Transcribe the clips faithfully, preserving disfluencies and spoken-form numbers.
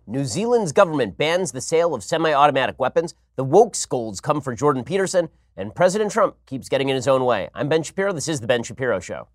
New Zealand's government bans the sale of semi-automatic weapons, the woke scolds come for Jordan Peterson, and President Trump keeps getting in his own way. I'm Ben Shapiro. This is The Ben Shapiro Show.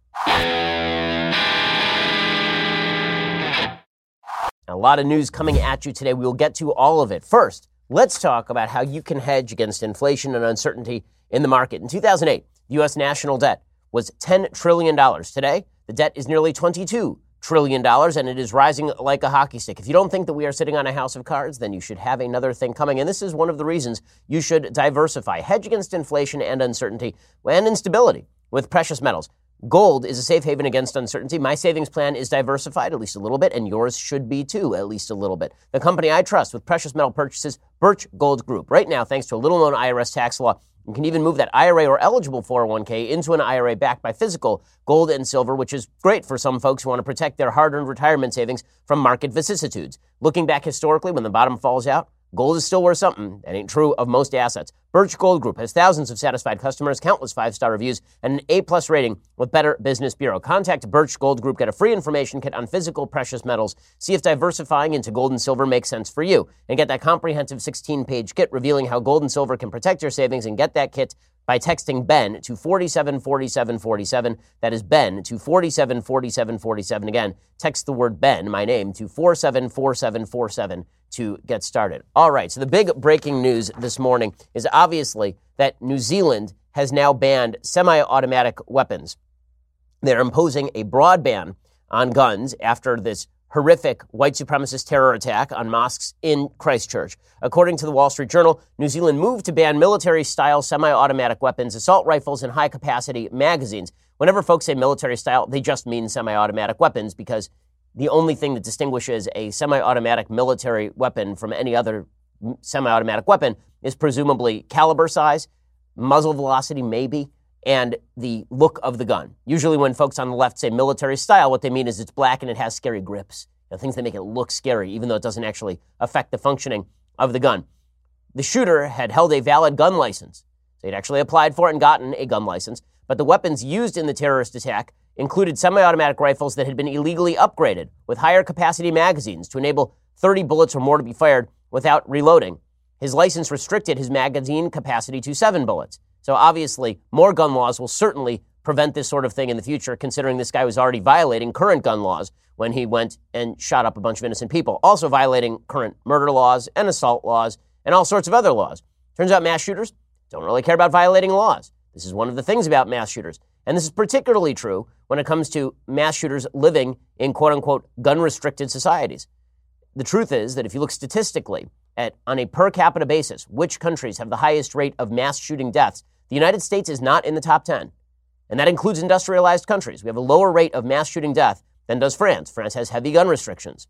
A lot of news coming at you today. We will get to all of it. First, let's talk about how you can hedge against inflation and uncertainty in the market. In two thousand eight, the U S national debt was ten trillion dollars. Today, the debt is nearly twenty-two trillion dollars, and it is rising like a hockey stick. If you don't think that we are sitting on a house of cards, then you should have another thing coming. And this is one of the reasons you should diversify. Hedge against inflation and uncertainty and instability with precious metals. Gold is a safe haven against uncertainty. My savings plan is diversified, at least a little bit, and yours should be too, at least a little bit. The company I trust with precious metal purchases, Birch Gold Group. Right now, thanks to a little-known I R S tax law, you can even move that I R A or eligible four oh one k into an I R A backed by physical gold and silver, which is great for some folks who want to protect their hard-earned retirement savings from market vicissitudes. Looking back historically, when the bottom falls out, gold is still worth something. That ain't true of most assets. Birch Gold Group has thousands of satisfied customers, countless five-star reviews, and an A-plus rating with Better Business Bureau. Contact Birch Gold Group, get a free information kit on physical precious metals, see if diversifying into gold and silver makes sense for you, and get that comprehensive sixteen-page kit revealing how gold and silver can protect your savings, and get that kit by texting Ben to four seven four seven four seven. That is Ben to four seven four seven four seven. Again, text the word Ben, my name, to four seven four seven four seven to get started. All right, so the big breaking news this morning is obviously that New Zealand has now banned semi-automatic weapons. They're imposing a broad ban on guns after this horrific white supremacist terror attack on mosques in Christchurch. According to the Wall Street Journal, New Zealand moved to ban military-style semi-automatic weapons, assault rifles, and high-capacity magazines. Whenever folks say military-style, they just mean semi-automatic weapons, because the only thing that distinguishes a semi-automatic military weapon from any other semi-automatic weapon is presumably caliber size, muzzle velocity maybe, and the look of the gun. Usually when folks on the left say military style, what they mean is it's black and it has scary grips. You know, things that make it look scary, even though it doesn't actually affect the functioning of the gun. The shooter had held a valid gun license. So he'd actually applied for it and gotten a gun license. But the weapons used in the terrorist attack included semi-automatic rifles that had been illegally upgraded with higher capacity magazines to enable thirty bullets or more to be fired without reloading. His license restricted his magazine capacity to seven bullets. So obviously, more gun laws will certainly prevent this sort of thing in the future, considering this guy was already violating current gun laws when he went and shot up a bunch of innocent people, also violating current murder laws and assault laws and all sorts of other laws. Turns out mass shooters don't really care about violating laws. This is one of the things about mass shooters. And this is particularly true when it comes to mass shooters living in quote-unquote gun-restricted societies. The truth is that if you look statistically at, on a per capita basis, which countries have the highest rate of mass shooting deaths, the United States is not in the top ten. And that includes industrialized countries. We have a lower rate of mass shooting death than does France. France has heavy gun restrictions.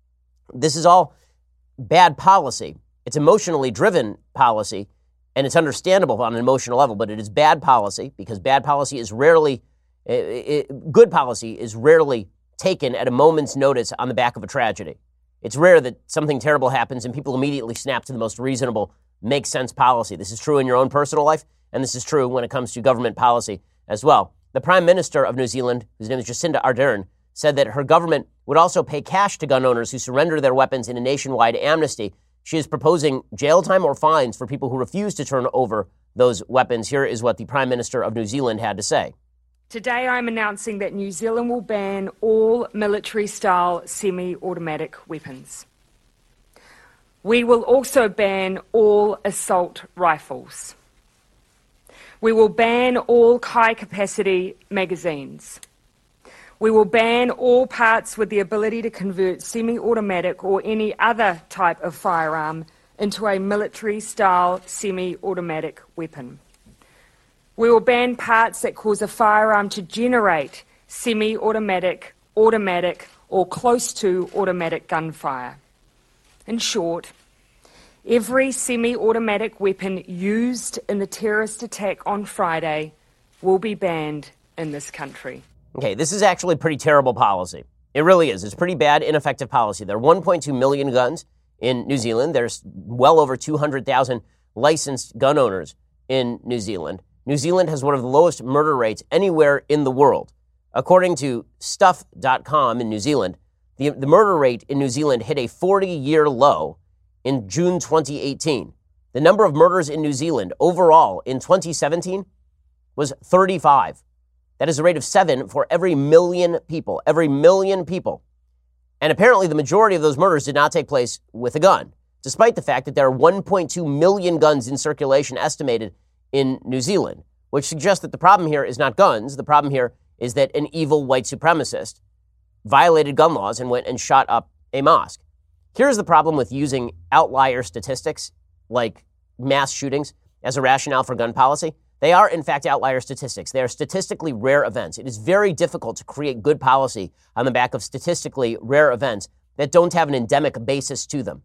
This is all bad policy. It's emotionally driven policy, and it's understandable on an emotional level, but it is bad policy because bad policy is rarely, it, it, good policy is rarely taken at a moment's notice on the back of a tragedy. It's rare that something terrible happens and people immediately snap to the most reasonable, makes sense policy. This is true in your own personal life, and this is true when it comes to government policy as well. The Prime Minister of New Zealand, whose name is Jacinda Ardern, said that her government would also pay cash to gun owners who surrender their weapons in a nationwide amnesty. She is proposing jail time or fines for people who refuse to turn over those weapons. Here is what the Prime Minister of New Zealand had to say. Today I'm announcing that New Zealand will ban all military-style semi-automatic weapons. We will also ban all assault rifles. We will ban all high-capacity magazines. We will ban all parts with the ability to convert semi-automatic or any other type of firearm into a military-style semi-automatic weapon. We will ban parts that cause a firearm to generate semi-automatic, automatic, or close to automatic gunfire. In short, every semi-automatic weapon used in the terrorist attack on Friday will be banned in this country. Okay, this is actually pretty terrible policy. It really is. It's pretty bad, ineffective policy. There are one point two million guns in New Zealand. There's well over two hundred thousand licensed gun owners in New Zealand. New Zealand has one of the lowest murder rates anywhere in the world. According to stuff dot com in New Zealand, The, the murder rate in New Zealand hit a forty-year low in June twenty eighteen. The number of murders in New Zealand overall in twenty seventeen was thirty-five. That is a rate of seven for every million people, every million people. And apparently the majority of those murders did not take place with a gun, despite the fact that there are one point two million guns in circulation estimated in New Zealand, which suggests that the problem here is not guns. The problem here is that an evil white supremacist violated gun laws and went and shot up a mosque. Here's the problem with using outlier statistics like mass shootings as a rationale for gun policy. They are, in fact, outlier statistics. They are statistically rare events. It is very difficult to create good policy on the back of statistically rare events that don't have an endemic basis to them.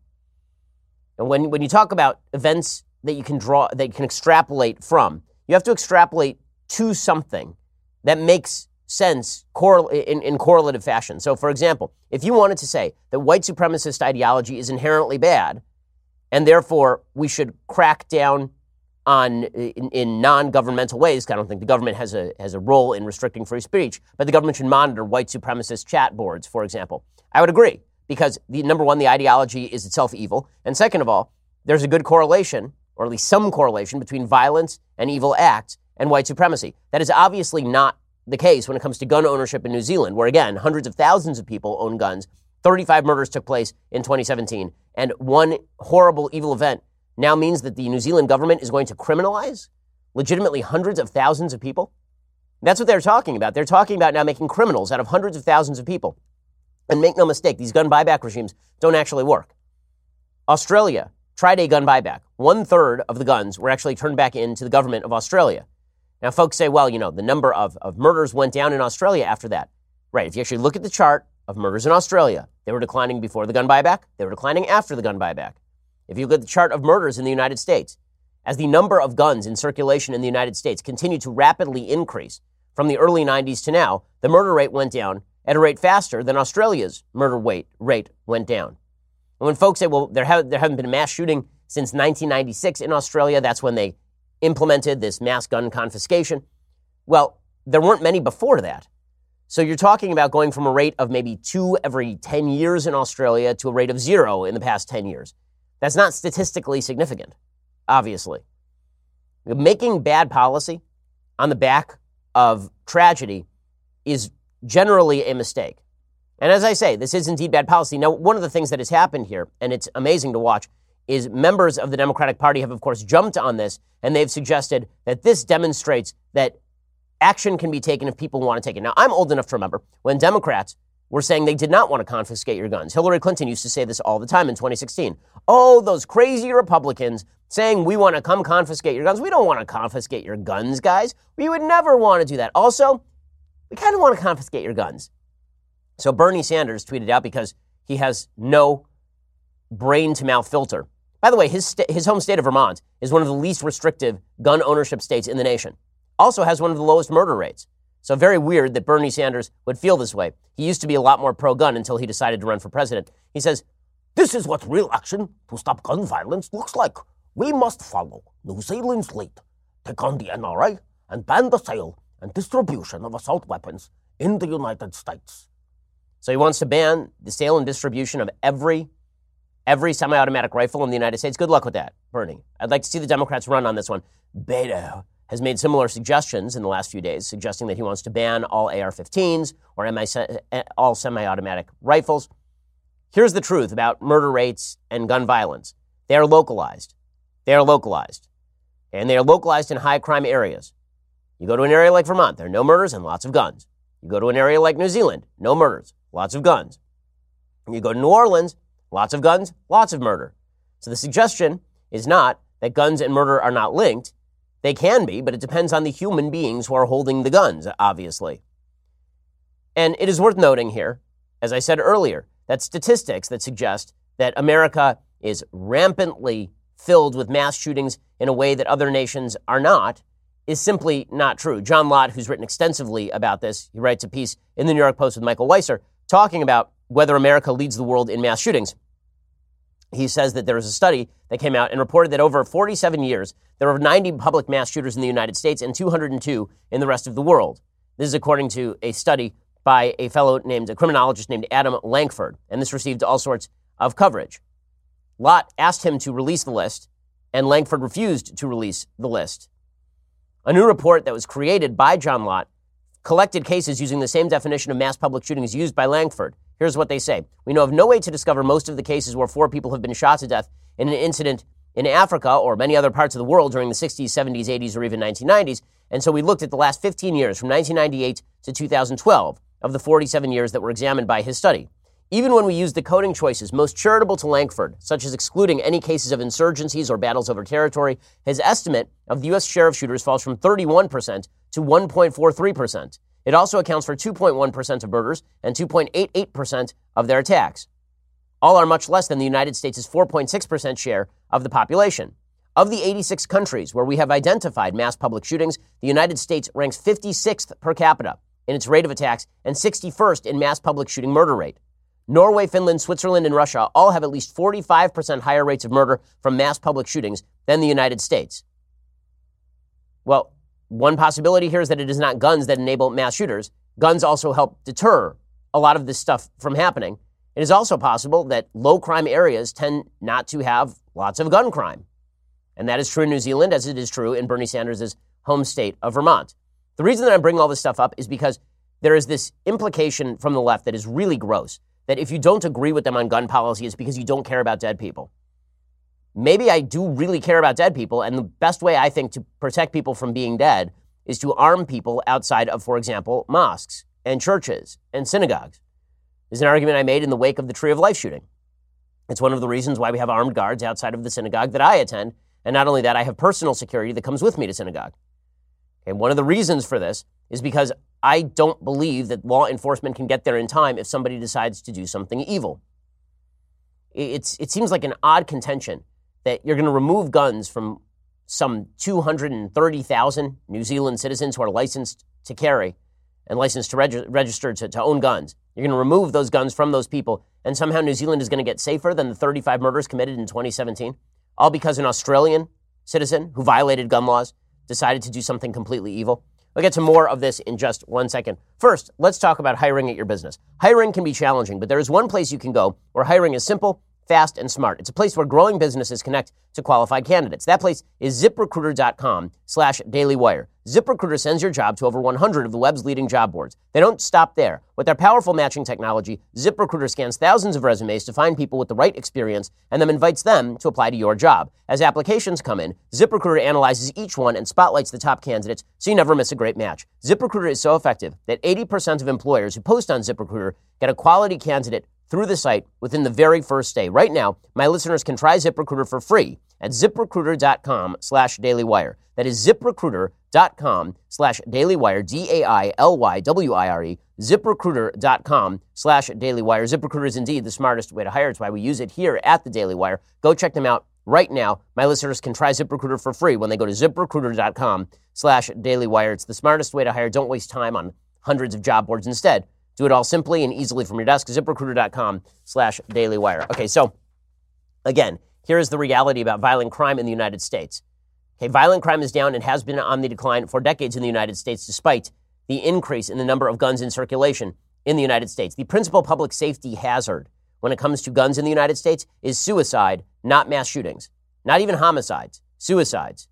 And when, when you talk about events that you can draw, that you can extrapolate from, you have to extrapolate to something that makes sense correl- in, in correlative fashion. So, for example, if you wanted to say that white supremacist ideology is inherently bad, and therefore we should crack down on in, in non-governmental ways, I don't think the government has a has a role in restricting free speech, but the government should monitor white supremacist chat boards, for example. I would agree, because the number one, the ideology is itself evil, and second of all, there's a good correlation, or at least some correlation, between violence and evil acts and white supremacy. That is obviously not the case when it comes to gun ownership in New Zealand, where again, hundreds of thousands of people own guns. thirty-five murders took place in twenty seventeen, and one horrible evil event now means that the New Zealand government is going to criminalize legitimately hundreds of thousands of people. That's what they're talking about. They're talking about now making criminals out of hundreds of thousands of people. And make no mistake, these gun buyback regimes don't actually work. Australia tried a gun buyback. One third of the guns were actually turned back into the government of Australia. Now, folks say, well, you know, the number of, of murders went down in Australia after that. Right. If you actually look at the chart of murders in Australia, they were declining before the gun buyback. They were declining after the gun buyback. If you look at the chart of murders in the United States, as the number of guns in circulation in the United States continued to rapidly increase from the early nineties to now, the murder rate went down at a rate faster than Australia's murder rate rate went down. And when folks say, well, there, have, there haven't been a mass shooting since nineteen ninety-six in Australia, that's when they implemented this mass gun confiscation. Well, there weren't many before that. So you're talking about going from a rate of maybe two every ten years in Australia to a rate of zero in the past ten years. That's not statistically significant, obviously. Making bad policy on the back of tragedy is generally a mistake. And as I say, this is indeed bad policy. Now, one of the things that has happened here, and it's amazing to watch, is members of the Democratic Party have, of course, jumped on this, and they've suggested that this demonstrates that action can be taken if people want to take it. Now, I'm old enough to remember when Democrats were saying they did not want to confiscate your guns. Hillary Clinton used to say this all the time in twenty sixteen. Oh, those crazy Republicans saying we want to come confiscate your guns. We don't want to confiscate your guns, guys. We would never want to do that. Also, we kind of want to confiscate your guns. So Bernie Sanders tweeted out, because he has no brain-to-mouth filter. By the way, his st- his home state of Vermont is one of the least restrictive gun ownership states in the nation. Also has one of the lowest murder rates. So very weird that Bernie Sanders would feel this way. He used to be a lot more pro-gun until he decided to run for president. He says, "This is what real action to stop gun violence looks like. We must follow New Zealand's lead, take on the N R A, and ban the sale and distribution of assault weapons in the United States." So he wants to ban the sale and distribution of every every semi-automatic rifle in the United States. Good luck with that, Bernie. I'd like to see the Democrats run on this one. Beto has made similar suggestions in the last few days, suggesting that he wants to ban all A R fifteens or all semi-automatic rifles. Here's the truth about murder rates and gun violence. They are localized. They are localized. And they are localized in high crime areas. You go to an area like Vermont, there are no murders and lots of guns. You go to an area like New Zealand, no murders, lots of guns. You go to New Orleans, lots of guns, lots of murder. So the suggestion is not that guns and murder are not linked. They can be, but it depends on the human beings who are holding the guns, obviously. And it is worth noting here, as I said earlier, that statistics that suggest that America is rampantly filled with mass shootings in a way that other nations are not is simply not true. John Lott, who's written extensively about this, he writes a piece in the New York Post with Michael Weiser talking about whether America leads the world in mass shootings. He says that there was a study that came out and reported that over forty-seven years, there were ninety public mass shooters in the United States and two hundred two in the rest of the world. This is according to a study by a fellow named, a criminologist named Adam Lankford, and this received all sorts of coverage. Lott asked him to release the list, and Lankford refused to release the list. A new report that was created by John Lott collected cases using the same definition of mass public shootings used by Lankford. Here's what they say. We know of no way to discover most of the cases where four people have been shot to death in an incident in Africa or many other parts of the world during the sixties, seventies, eighties, or even nineteen nineties. And so we looked at the last fifteen years, from nineteen ninety-eight to two thousand twelve, of the forty-seven years that were examined by his study. Even when we used the coding choices most charitable to Lankford, such as excluding any cases of insurgencies or battles over territory, his estimate of the U S share of shooters falls from thirty-one percent to one point four three percent. It also accounts for two point one percent of murders and two point eight eight percent of their attacks. All are much less than the United States' four point six percent share of the population. Of the eighty-six countries where we have identified mass public shootings, the United States ranks fifty-sixth per capita in its rate of attacks and sixty-first in mass public shooting murder rate. Norway, Finland, Switzerland, and Russia all have at least forty-five percent higher rates of murder from mass public shootings than the United States. Well, one possibility here is that it is not guns that enable mass shooters. Guns also help deter a lot of this stuff from happening. It is also possible that low crime areas tend not to have lots of gun crime. And that is true in New Zealand, as it is true in Bernie Sanders' home state of Vermont. The reason that I'm bringing all this stuff up is because there is this implication from the left that is really gross, that if you don't agree with them on gun policy, it's because you don't care about dead people. Maybe I do really care about dead people, and the best way, I think, to protect people from being dead is to arm people outside of, for example, mosques and churches and synagogues. This is an argument I made in the wake of the Tree of Life shooting. It's one of the reasons why we have armed guards outside of the synagogue that I attend, and not only that, I have personal security that comes with me to synagogue. And one of the reasons for this is because I don't believe that law enforcement can get there in time if somebody decides to do something evil. It's, it seems like an odd contention that you're going to remove guns from some two hundred thirty thousand New Zealand citizens who are licensed to carry and licensed to reg- register to, to own guns. You're going to remove those guns from those people, and somehow New Zealand is going to get safer than the thirty-five murders committed in twenty seventeen, all because an Australian citizen who violated gun laws decided to do something completely evil. We'll get to more of this in just one second. First, let's talk about hiring at your business. Hiring can be challenging, but there is one place you can go where hiring is simple, fast, and smart. It's a place where growing businesses connect to qualified candidates. That place is ZipRecruiter.com slash DailyWire. ZipRecruiter sends your job to over one hundred of the web's leading job boards. They don't stop there. With their powerful matching technology, ZipRecruiter scans thousands of resumes to find people with the right experience and then invites them to apply to your job. As applications come in, ZipRecruiter analyzes each one and spotlights the top candidates so you never miss a great match. ZipRecruiter is so effective that eighty percent of employers who post on ZipRecruiter get a quality candidate through the site within the very first day. Right now, my listeners can try ZipRecruiter for free at ZipRecruiter.com slash DailyWire. That is ZipRecruiter.com slash DailyWire, D A I L Y W I R E, ZipRecruiter.com slash DailyWire. ZipRecruiter is indeed the smartest way to hire. It's why we use it here at the Daily Wire. Go check them out right now. My listeners can try ZipRecruiter for free when they go to ZipRecruiter.com slash DailyWire. It's the smartest way to hire. Don't waste time on hundreds of job boards. Instead, do it all simply and easily from your desk. ZipRecruiter.com slash DailyWire. Okay, so again, here is the reality about violent crime in the United States. Okay, violent crime is down and has been on the decline for decades in the United States, despite the increase in the number of guns in circulation in the United States. The principal public safety hazard when it comes to guns in the United States is suicide, not mass shootings, not even homicides, suicides.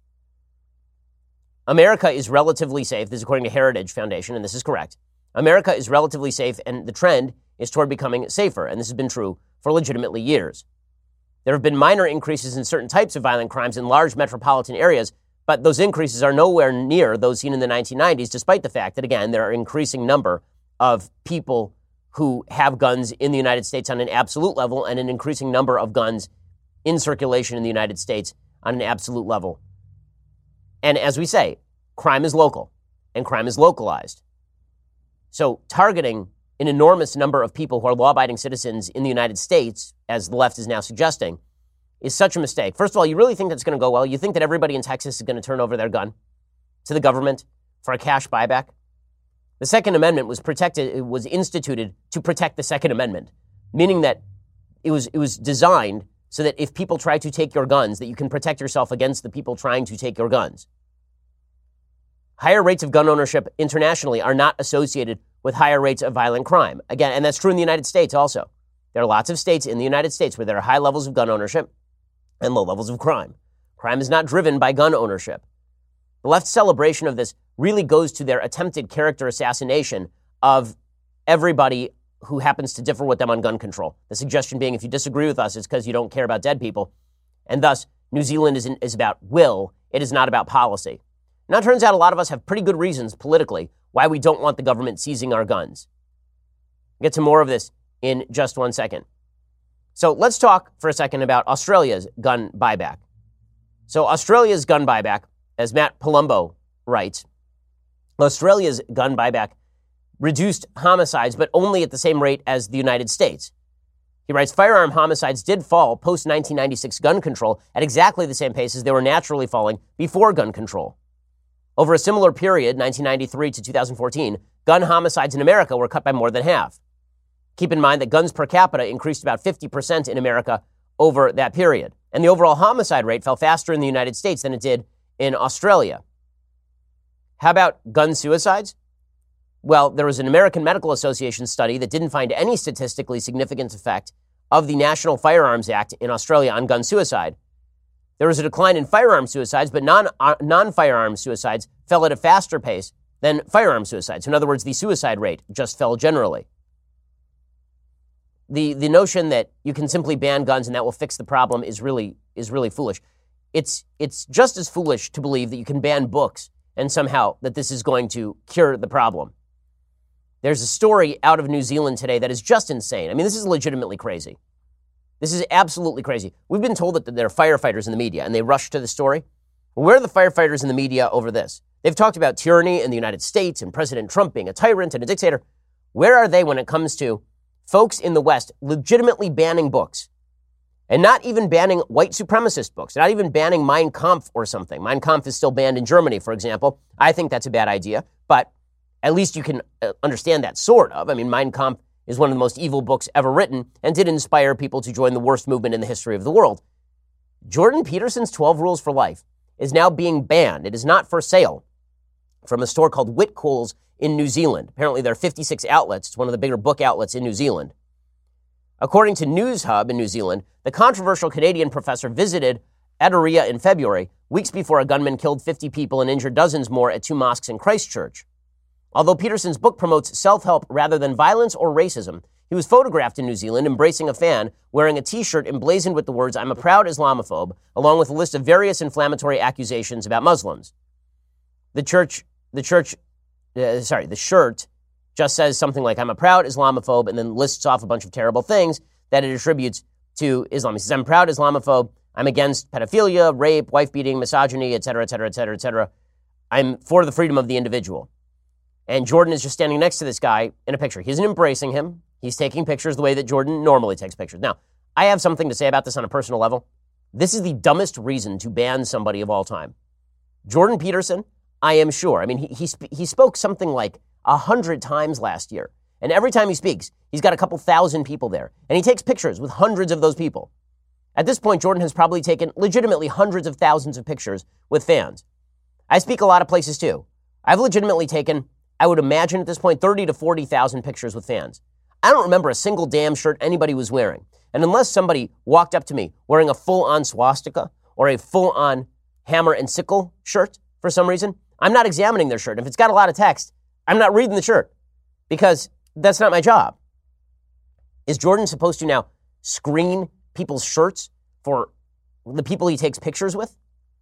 America is relatively safe. This is according to Heritage Foundation, and this is correct. America is relatively safe, and the trend is toward becoming safer, and this has been true for legitimately years. There have been minor increases in certain types of violent crimes in large metropolitan areas, but those increases are nowhere near those seen in the nineteen nineties, despite the fact that, again, there are an increasing number of people who have guns in the United States on an absolute level and an increasing number of guns in circulation in the United States on an absolute level. And as we say, crime is local, and crime is localized. So targeting an enormous number of people who are law-abiding citizens in the United States, as the left is now suggesting, is such a mistake. First of all, you really think that's going to go well? You think that everybody in Texas is going to turn over their gun to the government for a cash buyback? The Second Amendment was protected, it was instituted to protect the Second Amendment, meaning that it was it was designed so that if people try to take your guns, that you can protect yourself against the people trying to take your guns. Higher rates of gun ownership internationally are not associated with higher rates of violent crime. Again, and that's true in the United States also. There are lots of states in the United States where there are high levels of gun ownership and low levels of crime. Crime is not driven by gun ownership. The left's celebration of this really goes to their attempted character assassination of everybody who happens to differ with them on gun control. The suggestion being, if you disagree with us, it's because you don't care about dead people. And thus, New Zealand is, is about will. It is not about policy. Now, it turns out a lot of us have pretty good reasons politically why we don't want the government seizing our guns. We'll get to more of this in just one second. So let's talk for a second about Australia's gun buyback. So Australia's gun buyback, as Matt Palumbo writes, Australia's gun buyback reduced homicides, but only at the same rate as the United States. He writes, firearm homicides did fall post nineteen ninety-six gun control at exactly the same pace as they were naturally falling before gun control. Over a similar period, nineteen ninety-three to two thousand fourteen, gun homicides in America were cut by more than half. Keep in mind that guns per capita increased about fifty percent in America over that period. And the overall homicide rate fell faster in the United States than it did in Australia. How about gun suicides? Well, there was an American Medical Association study that didn't find any statistically significant effect of the National Firearms Act in Australia on gun suicide. There was a decline in firearm suicides, but non, uh, non-firearm suicides fell at a faster pace than firearm suicides. In other words, the suicide rate just fell generally. The the notion that you can simply ban guns and that will fix the problem is really is really foolish. It's it's just as foolish to believe that you can ban books and somehow that this is going to cure the problem. There's a story out of New Zealand today that is just insane. I mean, this is legitimately crazy. This is absolutely crazy. We've been told that there are firefighters in the media, and they rush to the story. Where are the firefighters in the media over this? They've talked about tyranny in the United States and President Trump being a tyrant and a dictator. Where are they when it comes to folks in the West legitimately banning books? And not even banning white supremacist books, not even banning Mein Kampf or something. Mein Kampf is still banned in Germany, for example. I think that's a bad idea, but at least you can understand that, sort of. I mean, Mein Kampf is one of the most evil books ever written and did inspire people to join the worst movement in the history of the world. Jordan Peterson's twelve Rules for Life is now being banned. It is not for sale from a store called Whitcoulls in New Zealand. Apparently, there are fifty-six outlets. It's one of the bigger book outlets in New Zealand. According to News Hub in New Zealand, the controversial Canadian professor visited Adaria in February, weeks before a gunman killed fifty people and injured dozens more at two mosques in Christchurch. Although Peterson's book promotes self-help rather than violence or racism, he was photographed in New Zealand embracing a fan wearing a T-shirt emblazoned with the words, "I'm a proud Islamophobe," along with a list of various inflammatory accusations about Muslims. The church, the church, uh, sorry, the shirt just says something like, "I'm a proud Islamophobe," and then lists off a bunch of terrible things that it attributes to Islam. He says, "I'm a proud Islamophobe. I'm against pedophilia, rape, wife-beating, misogyny, et cetera, et cetera, et cetera, et cetera. I'm for the freedom of the individual." And Jordan is just standing next to this guy in a picture. He isn't embracing him. He's taking pictures the way that Jordan normally takes pictures. Now, I have something to say about this on a personal level. This is the dumbest reason to ban somebody of all time. Jordan Peterson, I am sure. I mean, he he, sp- he spoke something like a hundred times last year. And every time he speaks, he's got a couple thousand people there. And he takes pictures with hundreds of those people. At this point, Jordan has probably taken legitimately hundreds of thousands of pictures with fans. I speak a lot of places too. I've legitimately taken, I would imagine at this point, thirty to forty thousand pictures with fans. I don't remember a single damn shirt anybody was wearing. And unless somebody walked up to me wearing a full-on swastika or a full-on hammer and sickle shirt for some reason, I'm not examining their shirt. If it's got a lot of text, I'm not reading the shirt because that's not my job. Is Jordan supposed to now screen people's shirts for the people he takes pictures with?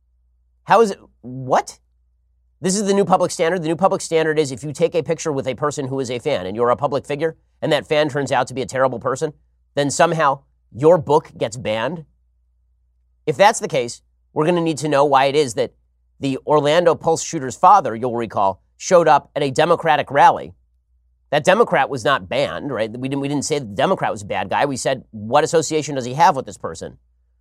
How is it? What? This is the new public standard. The new public standard is if you take a picture with a person who is a fan and you're a public figure and that fan turns out to be a terrible person, then somehow your book gets banned. If that's the case, we're going to need to know why it is that the Orlando Pulse shooter's father, you'll recall, showed up at a Democratic rally. That Democrat was not banned, right? We didn't, we didn't say the Democrat was a bad guy. We said, what association does he have with this person?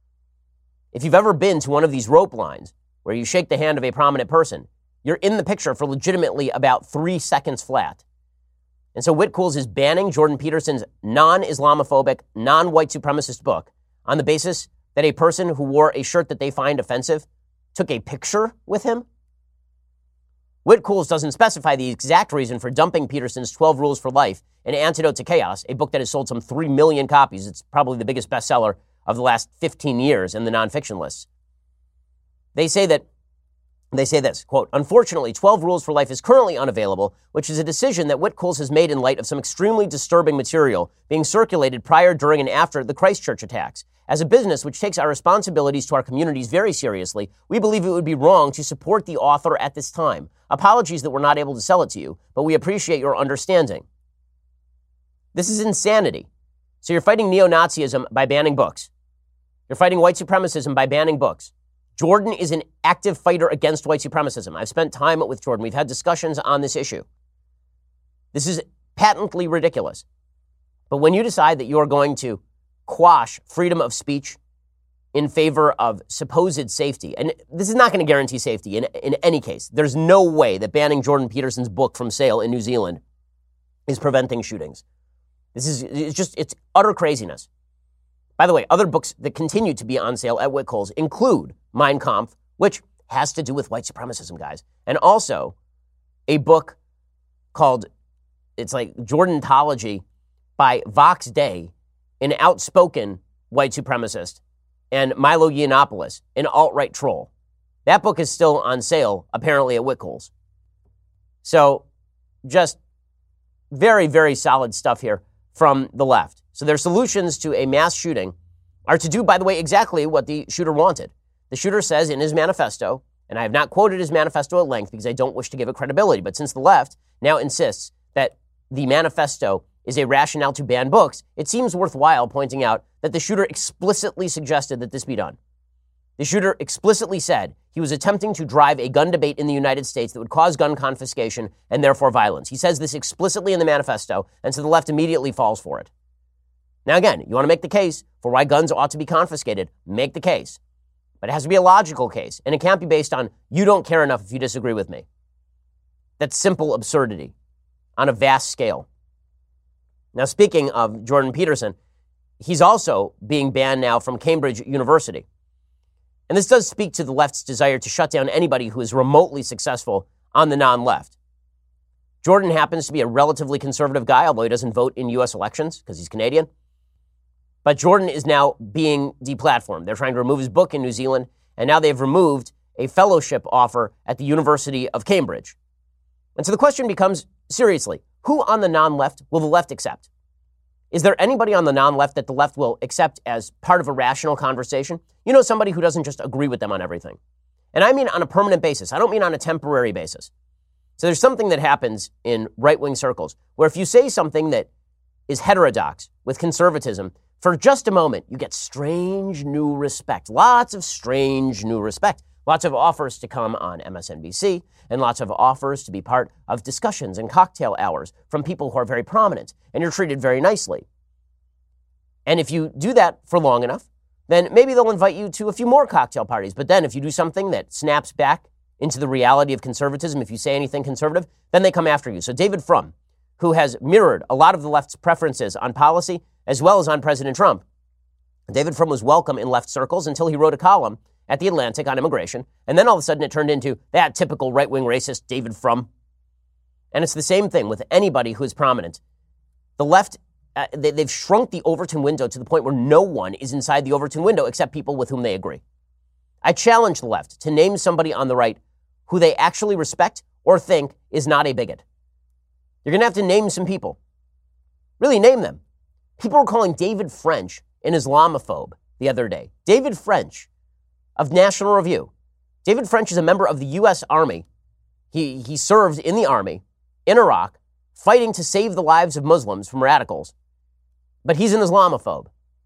If you've ever been to one of these rope lines where you shake the hand of a prominent person, you're in the picture for legitimately about three seconds flat. And so Whitcoulls is banning Jordan Peterson's non-Islamophobic, non-white supremacist book on the basis that a person who wore a shirt that they find offensive took a picture with him. Whit Coles doesn't specify the exact reason for dumping Peterson's twelve Rules for Life, An Antidote to Chaos, a book that has sold some three million copies. It's probably the biggest bestseller of the last fifteen years in the nonfiction lists. They say that, they say this, quote, unfortunately, twelve Rules for Life is currently unavailable, which is a decision that Whit Coles has made in light of some extremely disturbing material being circulated prior, during, and after the Christchurch attacks. As a business which takes our responsibilities to our communities very seriously, we believe it would be wrong to support the author at this time. Apologies that we're not able to sell it to you, but we appreciate your understanding. This is insanity. So you're fighting neo-Nazism by banning books. You're fighting white supremacism by banning books. Jordan is an active fighter against white supremacism. I've spent time with Jordan. We've had discussions on this issue. This is patently ridiculous. But when you decide that you are going to quash freedom of speech in favor of supposed safety, and this is not going to guarantee safety in, in any case. There's no way that banning Jordan Peterson's book from sale in New Zealand is preventing shootings. This is it's just, it's utter craziness. By the way, other books that continue to be on sale at Whit Coles include Mein Kampf, which has to do with white supremacism, guys, and also a book called, it's like Jordantology by Vox Day, an outspoken white supremacist, and Milo Yiannopoulos, an alt-right troll. That book is still on sale, apparently, at Whit Coles. So just very, very solid stuff here from the left. So their solutions to a mass shooting are to do, by the way, exactly what the shooter wanted. The shooter says in his manifesto, and I have not quoted his manifesto at length because I don't wish to give it credibility, but since the left now insists that the manifesto is a rationale to ban books, it seems worthwhile pointing out that the shooter explicitly suggested that this be done. The shooter explicitly said he was attempting to drive a gun debate in the United States that would cause gun confiscation and therefore violence. He says this explicitly in the manifesto, and so the left immediately falls for it. Now again, you want to make the case for why guns ought to be confiscated, make the case. But it has to be a logical case, and it can't be based on, you don't care enough if you disagree with me. That's simple absurdity on a vast scale. Now, speaking of Jordan Peterson, he's also being banned now from Cambridge University. And this does speak to the left's desire to shut down anybody who is remotely successful on the non-left. Jordan happens to be a relatively conservative guy, although he doesn't vote in U S elections because he's Canadian. But Jordan is now being deplatformed. They're trying to remove his book in New Zealand, and now they've removed a fellowship offer at the University of Cambridge. And so the question becomes, seriously, who on the non-left will the left accept? Is there anybody on the non-left that the left will accept as part of a rational conversation? You know, somebody who doesn't just agree with them on everything. And I mean on a permanent basis. I don't mean on a temporary basis. So there's something that happens in right-wing circles where if you say something that is heterodox with conservatism, for just a moment, you get strange new respect. Lots of strange new respect. Lots of offers to come on M S N B C, and lots of offers to be part of discussions and cocktail hours from people who are very prominent, and you're treated very nicely. And if you do that for long enough, then maybe they'll invite you to a few more cocktail parties. But then if you do something that snaps back into the reality of conservatism, if you say anything conservative, then they come after you. So David Frum, who has mirrored a lot of the left's preferences on policy, as well as on President Trump, David Frum was welcome in left circles until he wrote a column at The Atlantic on immigration, and then all of a sudden it turned into that typical right-wing racist David Frum. And it's the same thing with anybody who is prominent. The left, uh, they, they've shrunk the Overton window to the point where no one is inside the Overton window except people with whom they agree. I challenge the left to name somebody on the right who they actually respect or think is not a bigot. You're going to have to name some people. Really name them. People were calling David French an Islamophobe the other day. David French of National Review. David French is a member of the U S Army. He, he served in the Army in Iraq, fighting to save the lives of Muslims from radicals. But he's an Islamophobe.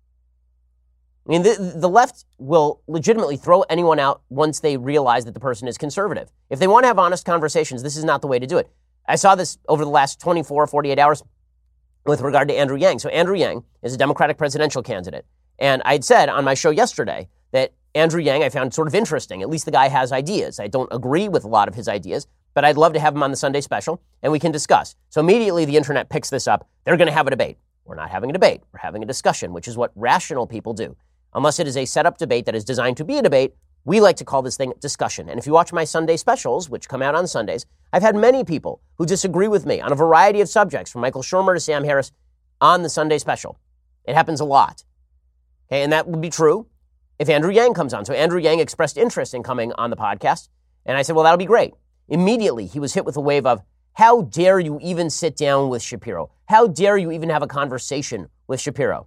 I mean, the, the left will legitimately throw anyone out once they realize that the person is conservative. If they want to have honest conversations, this is not the way to do it. I saw this over the last twenty-four, forty-eight hours with regard to Andrew Yang. So Andrew Yang is a Democratic presidential candidate. And I'd said on my show yesterday that Andrew Yang I found sort of interesting. At least the guy has ideas. I don't agree with a lot of his ideas, but I'd love to have him on the Sunday special, and we can discuss. So immediately the internet picks this up. They're going to have a debate. We're not having a debate. We're having a discussion, which is what rational people do. Unless it is a set-up debate that is designed to be a debate, We like to call this thing discussion. And if you watch my Sunday specials, which come out on Sundays, I've had many people who disagree with me on a variety of subjects, from Michael Shermer to Sam Harris, on the Sunday special. It happens a lot. Okay, and that would be true if Andrew Yang comes on. So Andrew Yang expressed interest in coming on the podcast, and I said, well, that'll be great. Immediately, he was hit with a wave of, how dare you even sit down with Shapiro? How dare you even have a conversation with Shapiro?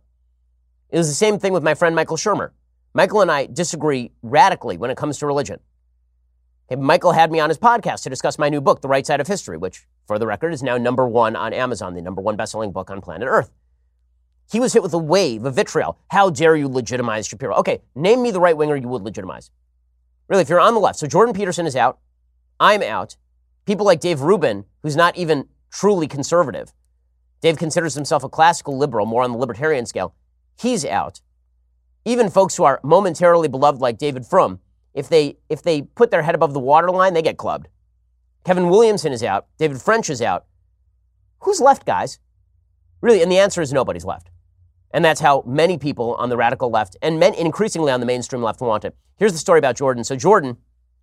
It was the same thing with my friend Michael Shermer. Michael and I disagree radically when it comes to religion. Okay, Michael had me on his podcast to discuss my new book, The Right Side of History, which, for the record, is now number one on Amazon, the number one best-selling book on planet Earth. He was hit with a wave of vitriol. How dare you legitimize Shapiro? Okay, name me the right-winger you would legitimize. Really, if you're on the left. So Jordan Peterson is out. I'm out. People like Dave Rubin, who's not even truly conservative. Dave considers himself a classical liberal, more on the libertarian scale. He's out. Even folks who are momentarily beloved like David Frum, if they if they put their head above the waterline, they get clubbed. Kevin Williamson is out. David French is out. Who's left, guys? Really, and the answer is nobody's left. And that's how many people on the radical left and men, increasingly on the mainstream left want it. Here's the story about Jordan. So Jordan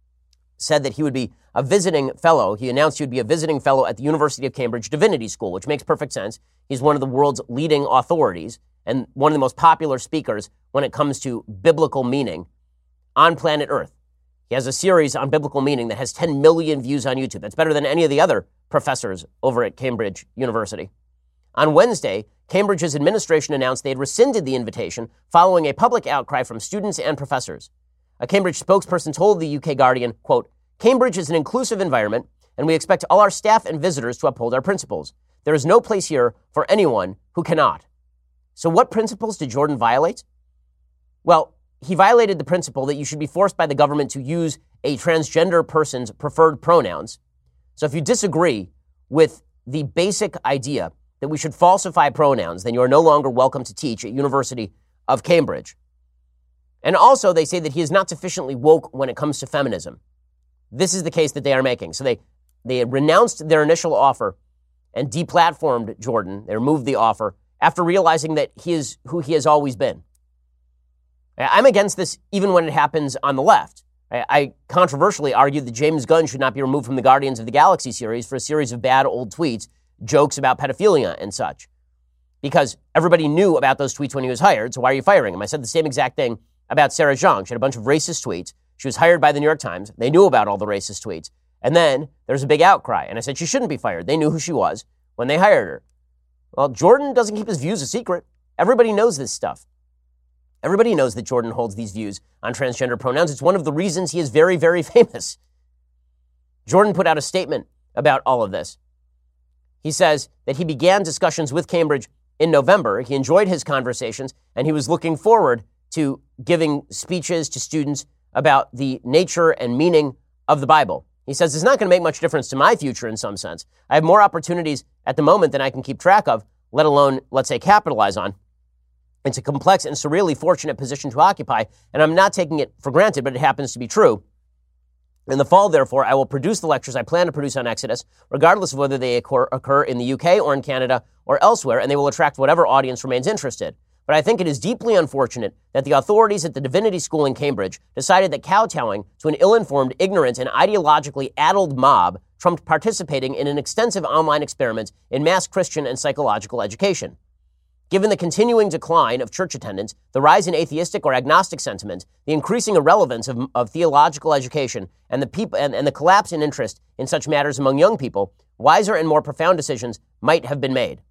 said that he would be a visiting fellow. He announced he would be a visiting fellow at the University of Cambridge Divinity School, which makes perfect sense. He's one of the world's leading authorities and one of the most popular speakers when it comes to biblical meaning on planet Earth. He has a series on biblical meaning that has ten million views on YouTube. That's better than any of the other professors over at Cambridge University. On Wednesday, Cambridge's administration announced they had rescinded the invitation following a public outcry from students and professors. A Cambridge spokesperson told the U K Guardian, quote, Cambridge is an inclusive environment, and we expect all our staff and visitors to uphold our principles. There is no place here for anyone who cannot. So what principles did Jordan violate? Well, he violated the principle that you should be forced by the government to use a transgender person's preferred pronouns. So if you disagree with the basic idea that we should falsify pronouns, then you are no longer welcome to teach at University of Cambridge. And also, they say that he is not sufficiently woke when it comes to feminism. This is the case that they are making. So they, they renounced their initial offer and deplatformed Jordan. They removed the offer after realizing that he is who he has always been. I'm against this even when it happens on the left. I controversially argued that James Gunn should not be removed from the Guardians of the Galaxy series for a series of bad old tweets, jokes about pedophilia and such. Because everybody knew about those tweets when he was hired, so why are you firing him? I said the same exact thing about Sarah Jeong. She had a bunch of racist tweets. She was hired by the New York Times. They knew about all the racist tweets. And then there's a big outcry. And I said she shouldn't be fired. They knew who she was when they hired her. Well, Jordan doesn't keep his views a secret. Everybody knows this stuff. Everybody knows that Jordan holds these views on transgender pronouns. It's one of the reasons he is very, very famous. Jordan put out a statement about all of this. He says that he began discussions with Cambridge in November. He enjoyed his conversations, and he was looking forward to giving speeches to students about the nature and meaning of the Bible. He says, it's not going to make much difference to my future in some sense. I have more opportunities at the moment than I can keep track of, let alone, let's say, capitalize on. It's a complex and surreally fortunate position to occupy, and I'm not taking it for granted, but it happens to be true. In the fall, therefore, I will produce the lectures I plan to produce on Exodus, regardless of whether they occur, occur in the U K or in Canada or elsewhere, and they will attract whatever audience remains interested. But I think it is deeply unfortunate that the authorities at the Divinity School in Cambridge decided that kowtowing to an ill-informed, ignorant, and ideologically addled mob trumped participating in an extensive online experiment in mass Christian and psychological education. Given the continuing decline of church attendance, the rise in atheistic or agnostic sentiment, the increasing irrelevance of, of theological education, and the, peop- and, and the collapse in interest in such matters among young people, wiser and more profound decisions might have been made.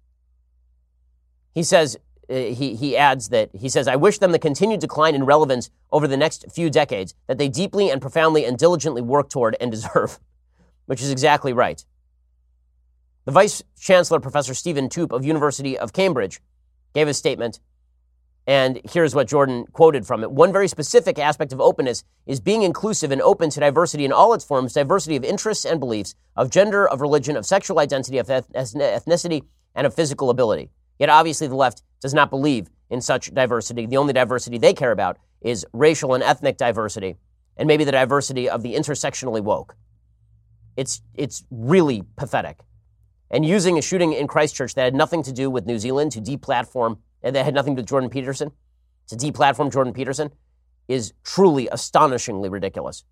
He says, uh, he, he adds that, he says, I wish them the continued decline in relevance over the next few decades that they deeply and profoundly and diligently work toward and deserve, which is exactly right. The Vice Chancellor, Professor Stephen Toop of University of Cambridge, gave a statement, and here's what Jordan quoted from it. One very specific aspect of openness is being inclusive and open to diversity in all its forms, diversity of interests and beliefs, of gender, of religion, of sexual identity, of ethnicity, and of physical ability. Yet obviously the left does not believe in such diversity. The only diversity they care about is racial and ethnic diversity, and maybe the diversity of the intersectionally woke. It's, it's really pathetic. And using a shooting in Christchurch that had nothing to do with New Zealand to deplatform, and that had nothing to do with Jordan Peterson, to deplatform Jordan Peterson, is truly astonishingly ridiculous.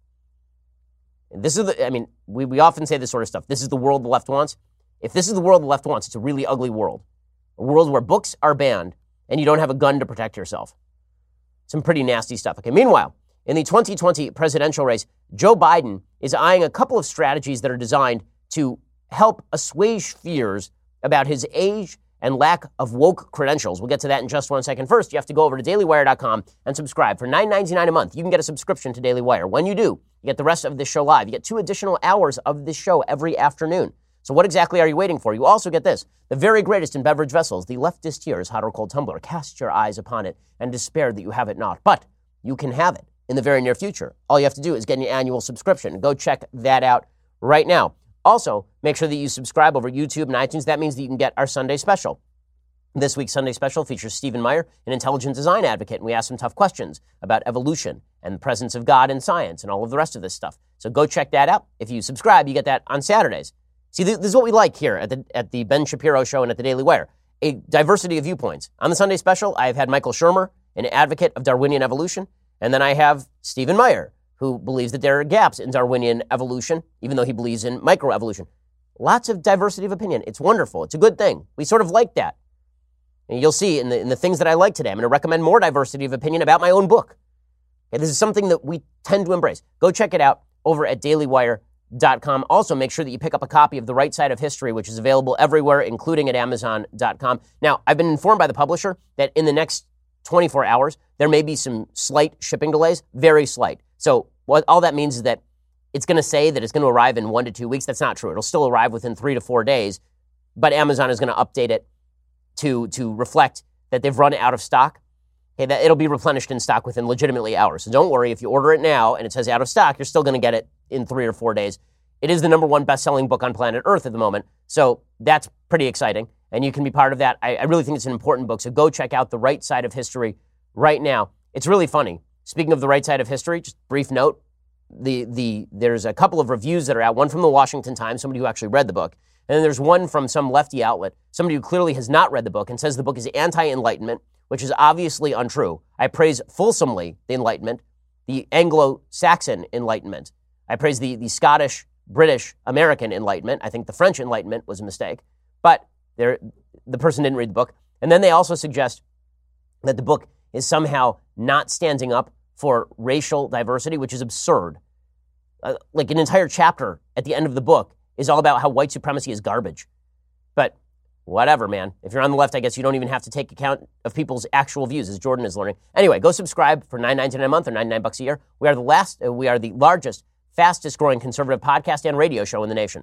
And this is the, I mean, we, we often say this sort of stuff. This is the world the left wants. If this is the world the left wants, it's a really ugly world. A world where books are banned and you don't have a gun to protect yourself. Some pretty nasty stuff. Okay, meanwhile, in the twenty twenty presidential race, Joe Biden is eyeing a couple of strategies that are designed to help assuage fears about his age and lack of woke credentials. We'll get to that in just one second. First, you have to go over to daily wire dot com and subscribe. For nine ninety-nine a month, you can get a subscription to Daily Wire. When you do, you get the rest of this show live. You get two additional hours of this show every afternoon. So what exactly are you waiting for? You also get this, the very greatest in beverage vessels, the leftist tears, hot or cold tumbler. Cast your eyes upon it and despair that you have it not. But you can have it in the very near future. All you have to do is get an annual subscription. Go check that out right now. Also, make sure that you subscribe over YouTube and iTunes. That means that you can get our Sunday special. This week's Sunday special features Stephen Meyer, an intelligent design advocate, and we ask some tough questions about evolution and the presence of God in science and all of the rest of this stuff. So go check that out. If you subscribe, you get that on Saturdays. See, this is what we like here at the at the Ben Shapiro Show and at the Daily Wire, a diversity of viewpoints. On the Sunday special, I've had Michael Shermer, an advocate of Darwinian evolution, and then I have Stephen Meyer, who believes that there are gaps in Darwinian evolution, even though he believes in microevolution. Lots of diversity of opinion. It's wonderful. It's a good thing. We sort of like that. And you'll see in the, in the things that I like today, I'm going to recommend more diversity of opinion about my own book. Okay, this is something that we tend to embrace. Go check it out over at daily wire dot com. Also, make sure that you pick up a copy of The Right Side of History, which is available everywhere, including at amazon dot com. Now, I've been informed by the publisher that in the next twenty-four hours, there may be some slight shipping delays, very slight. So what all that means is that it's going to say that it's going to arrive in one to two weeks. That's not true. It'll still arrive within three to four days, but Amazon is going to update it to, to reflect that they've run out of stock. Okay, that it'll be replenished in stock within legitimately hours. So don't worry, if you order it now and it says out of stock, you're still going to get it in three or four days. It is the number one best-selling book on planet Earth at the moment, so that's pretty exciting, and you can be part of that. I, I really think it's an important book, so go check out The Right Side of History right now. It's really funny. Speaking of The Right Side of History, just brief note, the the there's a couple of reviews that are out, one from the Washington Times, somebody who actually read the book, and then there's one from some lefty outlet, somebody who clearly has not read the book and says the book is anti-Enlightenment, which is obviously untrue. I praise fulsomely the Enlightenment, the Anglo-Saxon Enlightenment. I praise the, the Scottish, British, American Enlightenment. I think the French Enlightenment was a mistake. But the person didn't read the book. And then they also suggest that the book is somehow not standing up for racial diversity, which is absurd. Uh, like an entire chapter at the end of the book is all about how white supremacy is garbage. But whatever, man. If you're on the left, I guess you don't even have to take account of people's actual views, as Jordan is learning. Anyway, go subscribe for nine ninety-nine a month or ninety-nine bucks a year. We are the last, uh, we are the largest, fastest growing conservative podcast and radio show in the nation.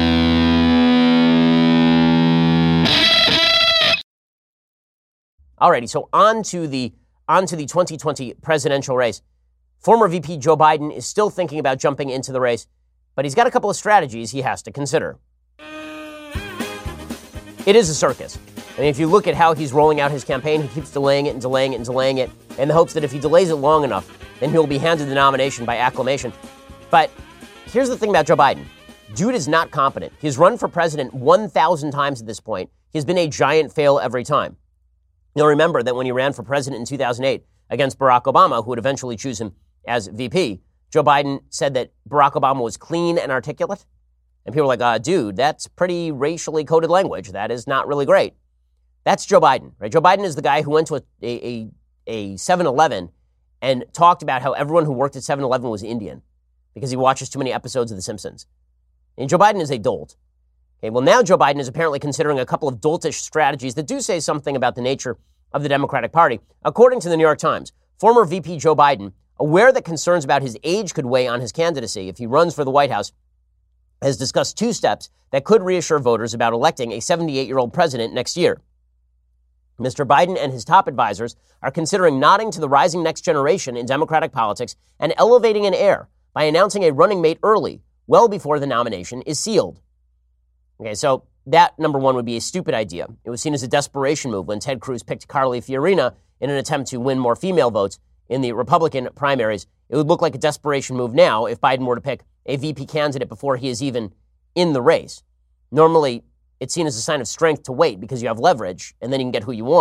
Alrighty, so on to the on to the twenty twenty presidential race. Former V P Joe Biden is still thinking about jumping into the race, but he's got a couple of strategies he has to consider. It is a circus. I mean, if you look at how he's rolling out his campaign, he keeps delaying it and delaying it and delaying it in the hopes that if he delays it long enough, then he'll be handed the nomination by acclamation. But here's the thing about Joe Biden. Dude is not competent. He's run for president one thousand times at this point. He's been a giant fail every time. You'll remember that when he ran for president in two thousand eight against Barack Obama, who would eventually choose him as V P, Joe Biden said that Barack Obama was clean and articulate. And people were like, uh, dude, that's pretty racially coded language. That is not really great. That's Joe Biden, right? Joe Biden is the guy who went to a, a, a seven eleven and talked about how everyone who worked at seven eleven was Indian because he watches too many episodes of The Simpsons. And Joe Biden is a dolt. Okay, well, now Joe Biden is apparently considering a couple of doltish strategies that do say something about the nature of the Democratic Party. According to the New York Times, former V P Joe Biden, aware that concerns about his age could weigh on his candidacy if he runs for the White House, has discussed two steps that could reassure voters about electing a seventy-eight-year-old president next year. Mister Biden and his top advisors are considering nodding to the rising next generation in Democratic politics and elevating an heir by announcing a running mate early, well before the nomination is sealed. Okay, so that, number one, would be a stupid idea. It was seen as a desperation move when Ted Cruz picked Carly Fiorina in an attempt to win more female votes in the Republican primaries. It would look like a desperation move now if Biden were to pick a V P candidate before he is even in the race. Normally, it's seen as a sign of strength to wait because you have leverage and then you can get who you want.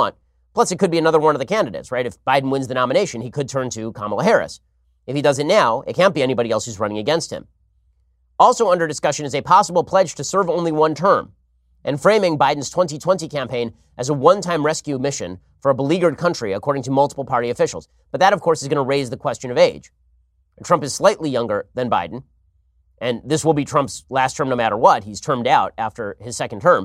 Plus, it could be another one of the candidates, right? If Biden wins the nomination, he could turn to Kamala Harris. If he does it now, it can't be anybody else who's running against him. Also under discussion is a possible pledge to serve only one term and framing Biden's twenty twenty campaign as a one-time rescue mission for a beleaguered country, according to multiple party officials. But that, of course, is going to raise the question of age. Trump is slightly younger than Biden, and this will be Trump's last term no matter what. He's termed out after his second term.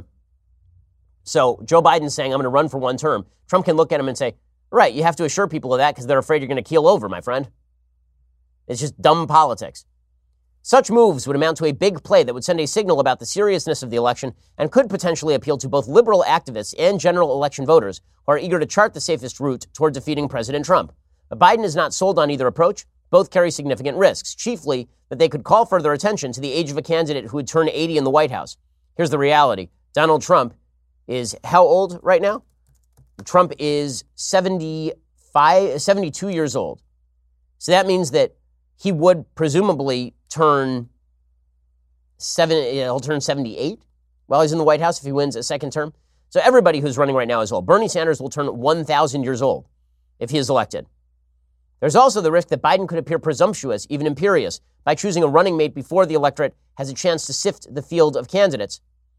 So Joe Biden's saying, I'm going to run for one term. Trump can look at him and say, right, you have to assure people of that because they're afraid you're going to keel over, my friend. It's just dumb politics. Such moves would amount to a big play that would send a signal about the seriousness of the election and could potentially appeal to both liberal activists and general election voters who are eager to chart the safest route toward defeating President Trump. But Biden is not sold on either approach. Both carry significant risks, chiefly that they could call further attention to the age of a candidate who would turn eighty in the White House. Here's the reality. Donald Trump is how old right now? Trump is seventy-five, seventy-two years old. So that means that he would presumably turn seven, he'll turn seventy-eight while he's in the White House if he wins a second term. So everybody who's running right now is old. Bernie Sanders will turn one thousand years old if he is elected. There's also the risk that Biden could appear presumptuous, even imperious, by choosing a running mate before the electorate has a chance to sift the field of candidates.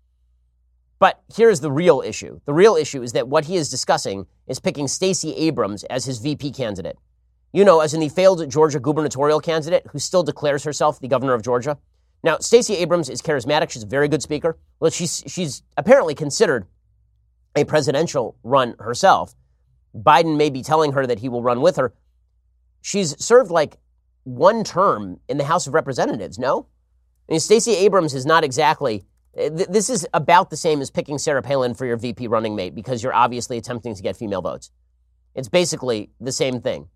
But here's the real issue. The real issue is that what he is discussing is picking Stacey Abrams as his V P candidate. You know, as in the failed Georgia gubernatorial candidate who still declares herself the governor of Georgia. Now, Stacey Abrams is charismatic. She's a very good speaker. Well, she's she's apparently considered a presidential run herself. Biden may be telling her that he will run with her. She's served like one term in the House of Representatives, no? I mean, Stacey Abrams is not exactly... Th- this is about the same as picking Sarah Palin for your V P running mate because you're obviously attempting to get female votes. It's basically the same thing.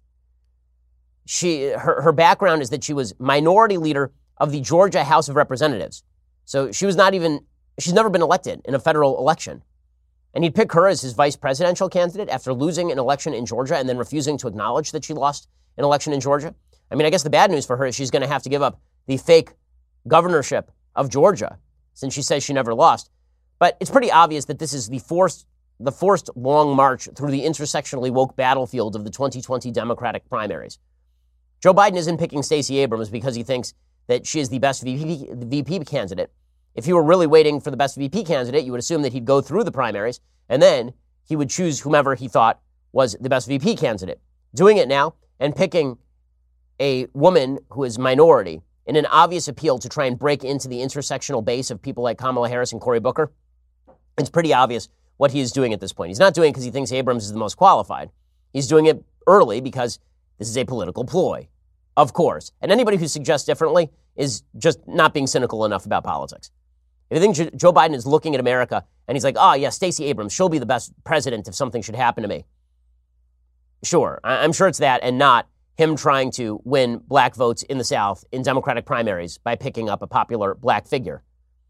She, her, her background is that she was minority leader of the Georgia House of Representatives. So she was not even, she's never been elected in a federal election. And he'd pick her as his vice presidential candidate after losing an election in Georgia and then refusing to acknowledge that she lost an election in Georgia. I mean, I guess the bad news for her is she's going to have to give up the fake governorship of Georgia since she says she never lost. But it's pretty obvious that this is the forced, the forced long march through the intersectionally woke battlefield of the twenty twenty Democratic primaries. Joe Biden isn't picking Stacey Abrams because he thinks that she is the best V P, V P candidate. If he were really waiting for the best V P candidate, you would assume that he'd go through the primaries, and then he would choose whomever he thought was the best V P candidate. Doing it now and picking a woman who is minority in an obvious appeal to try and break into the intersectional base of people like Kamala Harris and Cory Booker, it's pretty obvious what he is doing at this point. He's not doing it because he thinks Abrams is the most qualified. He's doing it early because this is a political ploy, of course. And anybody who suggests differently is just not being cynical enough about politics. If you think Joe Biden is looking at America and he's like, oh, yeah, Stacey Abrams, she'll be the best president if something should happen to me. Sure, I'm sure it's that and not him trying to win black votes in the South in Democratic primaries by picking up a popular black figure.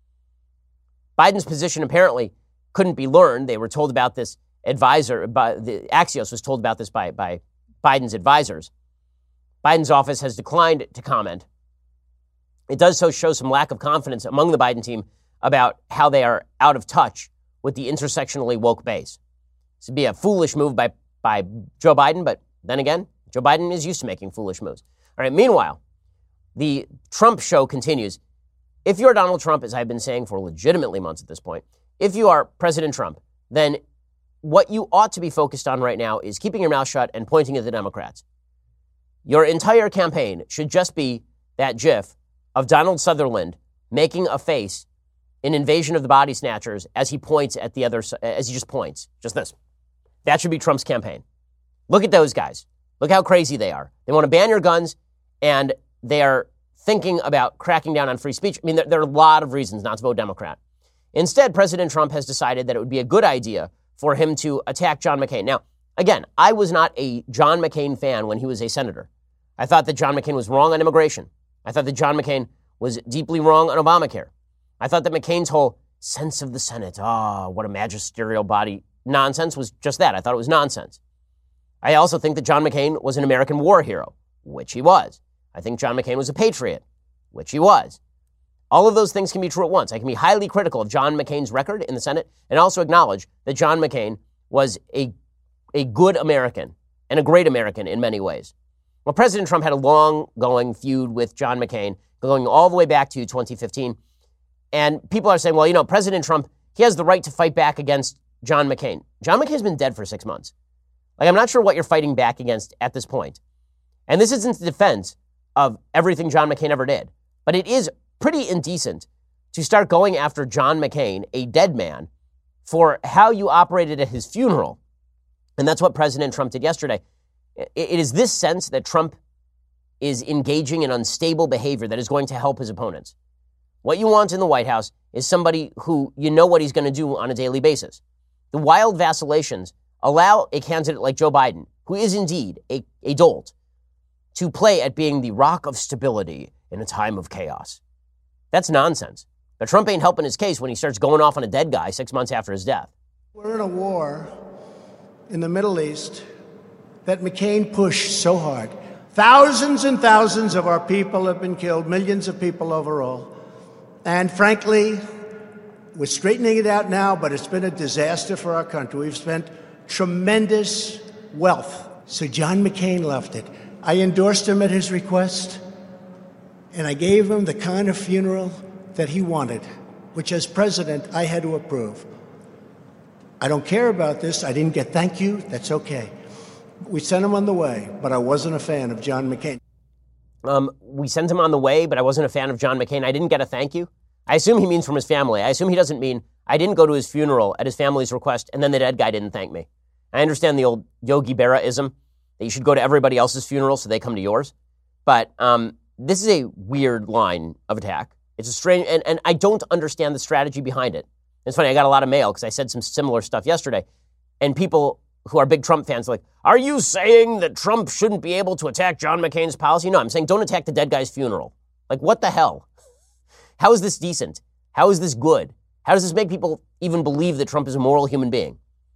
Biden's position apparently couldn't be learned. They were told about this advisor, by, the Axios was told about this by, by Biden's advisors. Biden's office has declined to comment. It does so show some lack of confidence among the Biden team about how they are out of touch with the intersectionally woke base. This would be a foolish move by, by Joe Biden, but then again, Joe Biden is used to making foolish moves. All right, meanwhile, the Trump show continues. If you're Donald Trump, as I've been saying for legitimately months at this point, if you are President Trump, then what you ought to be focused on right now is keeping your mouth shut and pointing at the Democrats. Your entire campaign should just be that gif of Donald Sutherland making a face in Invasion of the Body Snatchers as he points at the other, as he just points, just this. That should be Trump's campaign. Look at those guys. Look how crazy they are. They want to ban your guns, and they are thinking about cracking down on free speech. I mean, there, there are a lot of reasons not to vote Democrat. Instead, President Trump has decided that it would be a good idea for him to attack John McCain. Now, again, I was not a John McCain fan when he was a senator. I thought that John McCain was wrong on immigration. I thought that John McCain was deeply wrong on Obamacare. I thought that McCain's whole sense of the Senate, ah, oh, what a magisterial body nonsense was just that. I thought it was nonsense. I also think that John McCain was an American war hero, which he was. I think John McCain was a patriot, which he was. All of those things can be true at once. I can be highly critical of John McCain's record in the Senate and also acknowledge that John McCain was a a good American and a great American in many ways. Well, President Trump had a long-going feud with John McCain, going all the way back to twenty fifteen. And people are saying, well, you know, President Trump, he has the right to fight back against John McCain. John McCain's been dead for six months. Like, I'm not sure what you're fighting back against at this point. And this isn't the defense of everything John McCain ever did. But it is pretty indecent to start going after John McCain, a dead man, for how you operated at his funeral. And that's what President Trump did yesterday. It is this sense that Trump is engaging in unstable behavior that is going to help his opponents. What you want in the White House is somebody who you know what he's going to do on a daily basis. The wild vacillations allow a candidate like Joe Biden, who is indeed a, a dolt, to play at being the rock of stability in a time of chaos. That's nonsense. But Trump ain't helping his case when he starts going off on a dead guy six months after his death. We're in a war in the Middle East that McCain pushed so hard. Thousands and thousands of our people have been killed, millions of people overall. And frankly, we're straightening it out now, but it's been a disaster for our country. We've spent tremendous wealth. So John McCain left it. I endorsed him at his request, and I gave him the kind of funeral that he wanted, which as president, I had to approve. I don't care about this. I didn't get thank you. That's okay. We sent him on the way, but I wasn't a fan of John McCain. Um, we sent him on the way, but I wasn't a fan of John McCain. I didn't get a thank you. I assume he means from his family. I assume he doesn't mean I didn't go to his funeral at his family's request, and then the dead guy didn't thank me. I understand the old Yogi Berra-ism that you should go to everybody else's funeral so they come to yours. But um, this is a weird line of attack. It's a strange, and, and I don't understand the strategy behind it. It's funny, I got a lot of mail because I said some similar stuff yesterday, and people who are big Trump fans are like, are you saying that Trump shouldn't be able to attack John McCain's policy? No, I'm saying don't attack the dead guy's funeral. Like, what the hell? How is this decent? How is this good? How does this make people even believe that Trump is a moral human being?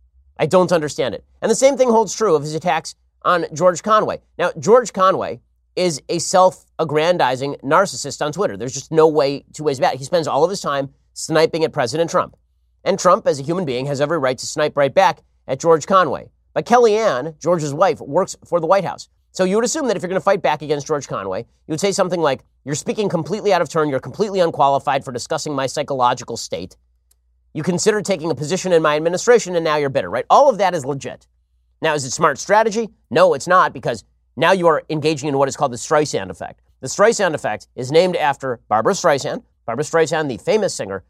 I don't understand it. And the same thing holds true of his attacks on George Conway. Now, George Conway is a self-aggrandizing narcissist on Twitter. There's just no way, two ways about it. He spends all of his time sniping at President Trump. And Trump, as a human being, has every right to snipe right back at George Conway. But Kellyanne, George's wife, works for the White House. So you would assume that if you're going to fight back against George Conway, you would say something like, you're speaking completely out of turn, you're completely unqualified for discussing my psychological state. You considered taking a position in my administration, and now you're bitter, right? All of that is legit. Now, is it smart strategy? No, it's not, because now you are engaging in what is called the Streisand effect. The Streisand effect is named after Barbra Streisand. Barbra Streisand, the famous singer,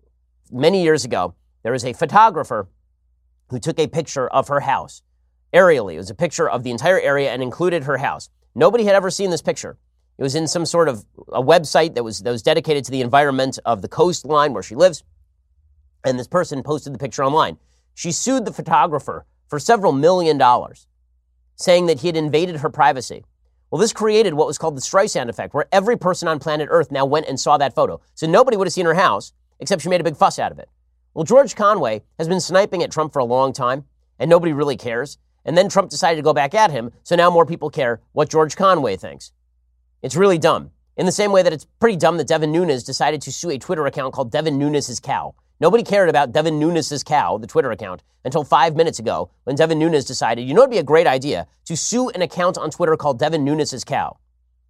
many years ago, there was a photographer who took a picture of her house. Aerially, it was a picture of the entire area and included her house. Nobody had ever seen this picture. It was in some sort of a website that was that was dedicated to the environment of the coastline where she lives. And this person posted the picture online. She sued the photographer for several million dollars, saying that he had invaded her privacy. Well, this created what was called the Streisand effect, where every person on planet Earth now went and saw that photo. So nobody would have seen her house, except she made a big fuss out of it. Well, George Conway has been sniping at Trump for a long time, and nobody really cares. And then Trump decided to go back at him, so now more people care what George Conway thinks. It's really dumb. In the same way that it's pretty dumb that Devin Nunes decided to sue a Twitter account called Devin Nunes' Cow. Nobody cared about Devin Nunes' Cow, the Twitter account, until five minutes ago when Devin Nunes decided, you know, it'd be a great idea to sue an account on Twitter called Devin Nunes' Cow.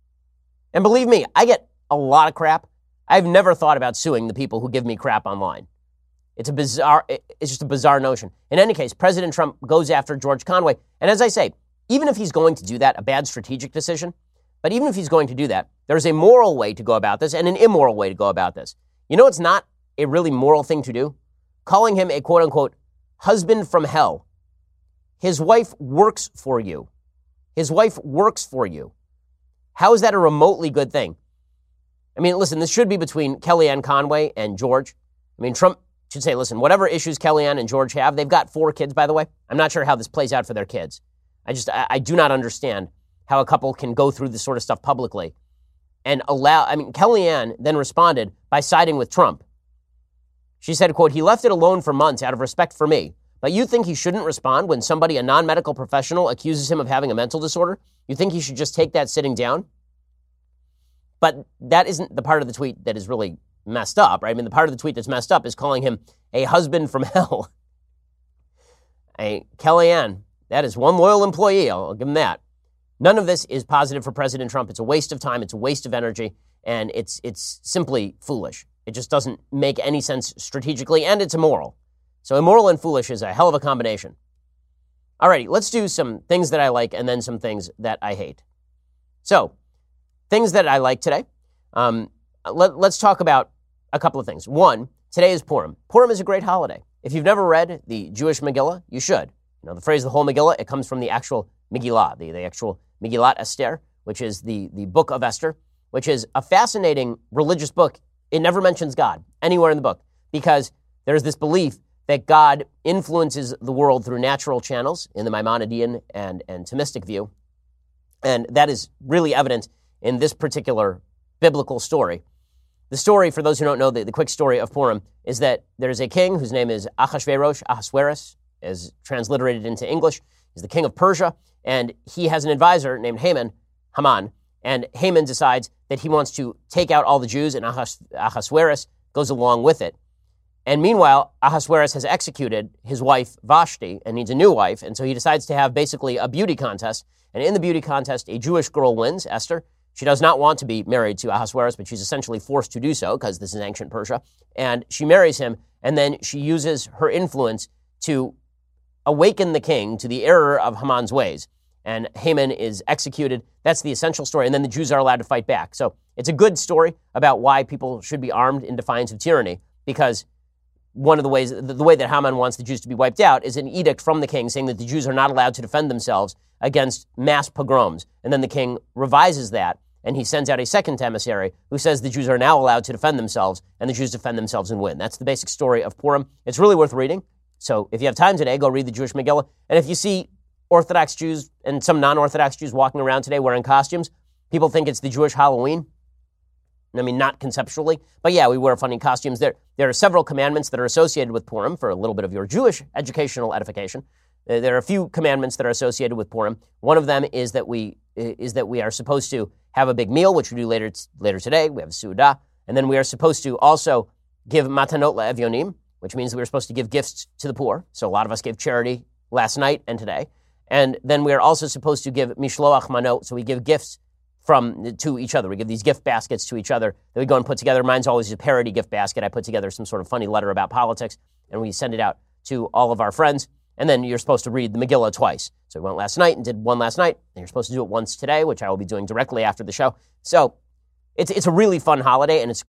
And believe me, I get a lot of crap. I've never thought about suing the people who give me crap online. It's a bizarre, it's just a bizarre notion. In any case, President Trump goes after George Conway. And as I say, even if he's going to do that, a bad strategic decision, but even if he's going to do that, there's a moral way to go about this and an immoral way to go about this. You know, it's not a really moral thing to do. Calling him a quote unquote husband from hell. His wife works for you. His wife works for you. How is that a remotely good thing? I mean, listen, this should be between Kellyanne Conway and George. I mean, Trump should say, listen, whatever issues Kellyanne and George have, they've got four kids, by the way. I'm not sure how this plays out for their kids. I just, I, I do not understand how a couple can go through this sort of stuff publicly and allow, I mean, Kellyanne then responded by siding with Trump. She said, quote, he left it alone for months out of respect for me. But you think he shouldn't respond when somebody, a non-medical professional, accuses him of having a mental disorder? You think he should just take that sitting down? But that isn't the part of the tweet that is really messed up, right? I mean, the part of the tweet that's messed up is calling him a husband from hell. A Kellyanne, That is one loyal employee. I'll, I'll give him that. None of this is positive for President Trump. It's a waste of time. It's a waste of energy. And it's it's simply foolish. It just doesn't make any sense strategically, and it's immoral. So immoral and foolish is a hell of a combination. Alrighty, let's do some things that I like and then some things that I hate. So, things that I like today. Um, let, let's talk about a couple of things. One, today is Purim. Purim is a great holiday. If you've never read the Jewish Megillah, you should. You know, the phrase the whole Megillah, it comes from the actual Megillah, the, the actual Megillat Esther, which is the, the book of Esther, which is a fascinating religious book. It never mentions God anywhere in the book because there's this belief that God influences the world through natural channels in the Maimonidean and, and Thomistic view. And that is really evident in this particular biblical story. The story, for those who don't know, the, the quick story of Purim is that there's a king whose name is Achashverosh, Ahasuerus, as transliterated into English. He's the king of Persia, and he has an advisor named Haman, Haman, and Haman decides that he wants to take out all the Jews, and Ahas, Ahasuerus goes along with it. And meanwhile, Ahasuerus has executed his wife, Vashti, and needs a new wife, and so he decides to have basically a beauty contest. And in the beauty contest, a Jewish girl wins, Esther. She does not want to be married to Ahasuerus, but she's essentially forced to do so because this is ancient Persia. And she marries him, and then she uses her influence to awaken the king to the error of Haman's ways. And Haman is executed. That's the essential story. And then the Jews are allowed to fight back. So it's a good story about why people should be armed in defiance of tyranny, because one of the ways, the way that Haman wants the Jews to be wiped out is an edict from the king saying that the Jews are not allowed to defend themselves against mass pogroms. And then the king revises that, and he sends out a second emissary who says the Jews are now allowed to defend themselves, and the Jews defend themselves and win. That's the basic story of Purim. It's really worth reading. So if you have time today, go read the Jewish Megillah. And if you see Orthodox Jews and some non-Orthodox Jews walking around today wearing costumes, people think it's the Jewish Halloween. I mean, not conceptually, but yeah, we wear funny costumes. There, there are several commandments that are associated with Purim for a little bit of your Jewish educational edification. Uh, there are a few commandments that are associated with Purim. One of them is that we is that we are supposed to have a big meal, which we do later later today. We have a Su'udah, and then we are supposed to also give matanot la'evyonim, which means we're supposed to give gifts to the poor. So a lot of us gave charity last night and today. And then we are also supposed to give mishloach manot, so we give gifts from to each other. We give these gift baskets to each other that we go and put together. Mine's always a parody gift basket. I put together some sort of funny letter about politics, and we send it out to all of our friends. And then you're supposed to read the Megillah twice. So we went last night and did one last night, and you're supposed to do it once today, which I will be doing directly after the show. So it's it's a really fun holiday, and it's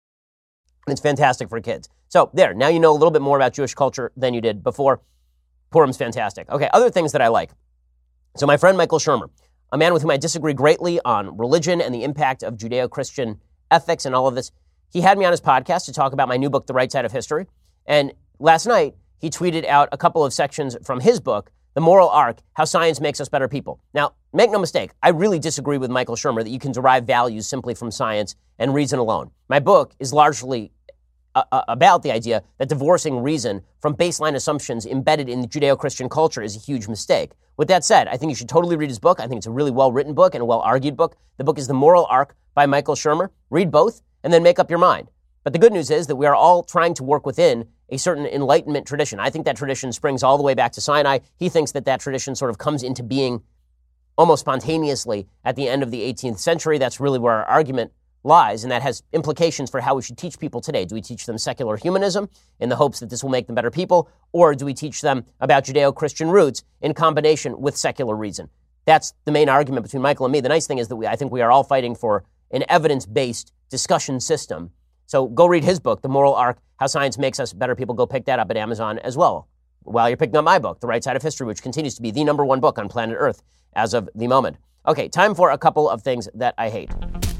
it's fantastic for kids. So there, now you know a little bit more about Jewish culture than you did before. Purim's fantastic. Okay, other things that I like. So my friend Michael Shermer, a man with whom I disagree greatly on religion and the impact of Judeo-Christian ethics and all of this, he had me on his podcast to talk about my new book, The Right Side of History. And last night, he tweeted out a couple of sections from his book, The Moral Arc, How Science Makes Us Better People. Now, make no mistake, I really disagree with Michael Shermer that you can derive values simply from science and reason alone. My book is largely uh, about the idea that divorcing reason from baseline assumptions embedded in the Judeo-Christian culture is a huge mistake. With that said, I think you should totally read his book. I think it's a really well-written book and a well-argued book. The book is The Moral Arc by Michael Shermer. Read both and then make up your mind. But the good news is that we are all trying to work within a certain Enlightenment tradition. I think that tradition springs all the way back to Sinai. He thinks that that tradition sort of comes into being almost spontaneously at the end of the eighteenth century. That's really where our argument lies, and that has implications for how we should teach people today. Do we teach them secular humanism in the hopes that this will make them better people, or do we teach them about Judeo-Christian roots in combination with secular reason? That's the main argument between Michael and me. The nice thing is that we, I think we are all fighting for an evidence-based discussion system. So go read his book, The Moral Arc, How Science Makes Us Better People. Go pick that up at Amazon as well, while you're picking up my book, The Right Side of History, which continues to be the number one book on planet Earth as of the moment. Okay, time for a couple of things that I hate.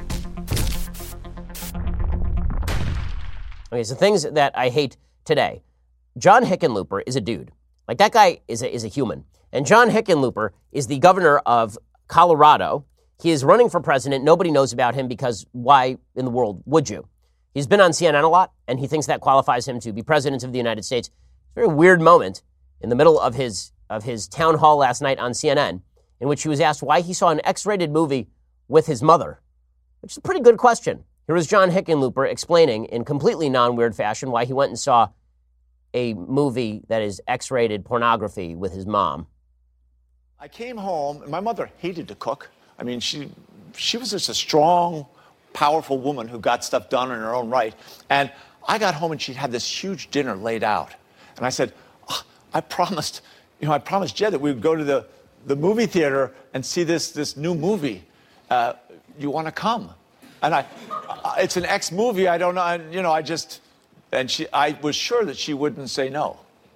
Okay, so things that I hate today. John Hickenlooper is a dude. Like, that guy is a, is a human. And John Hickenlooper is the governor of Colorado. He is running for president. Nobody knows about him because why in the world would you? He's been on C N N a lot, and he thinks that qualifies him to be president of the United States. It's a very weird moment in the middle of his of his town hall last night on C N N, in which he was asked why he saw an X-rated movie with his mother, which is a pretty good question. Here was John Hickenlooper explaining in completely non-weird fashion why he went and saw a movie that is X-rated pornography with his mom. I came home, and my mother hated to cook. I mean, she she was just a strong, powerful woman who got stuff done in her own right. And I got home, and she'd had this huge dinner laid out. And I said, oh, I promised, you know, I promised Jed that we would go to the, the movie theater and see this, this new movie. Uh, you want to come? And I, it's an ex movie. I don't know. I, you know, I just, and she, I was sure that she wouldn't say no.